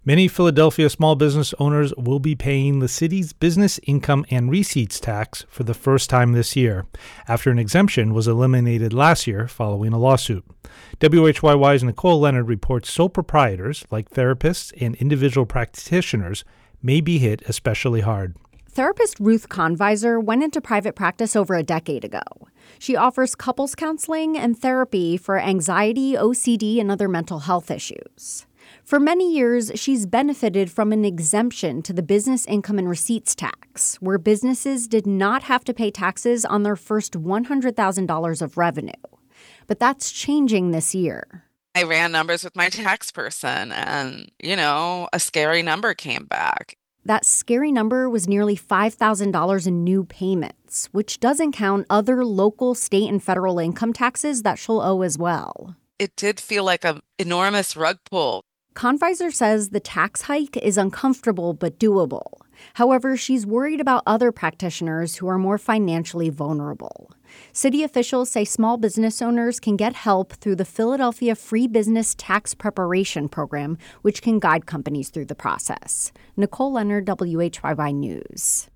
Many Philadelphia small business owners will be paying the city's business income and receipts tax for the first time this year, after an exemption was eliminated last year following a lawsuit. WHYY's Nicole Leonard reports sole proprietors, like therapists and individual practitioners, may be hit especially hard. Therapist Ruth Conviser went into private practice over a decade ago. She offers couples counseling and therapy for anxiety, OCD, and other mental health issues. For many years, she's benefited from an exemption to the business income and receipts tax, where businesses did not have to pay taxes on their first $100,000 of revenue. But that's changing this year. I ran numbers with my tax person and, a scary number came back. That scary number was nearly $5,000 in new payments, which doesn't count other local, state, and federal income taxes that she'll owe as well. It did feel like an enormous rug pull. Conviser says the tax hike is uncomfortable but doable. However, she's worried about other practitioners who are more financially vulnerable. City officials say small business owners can get help through the Philadelphia Free Business Tax Preparation Program, which can guide companies through the process. Nicole Leonard, WHYY News.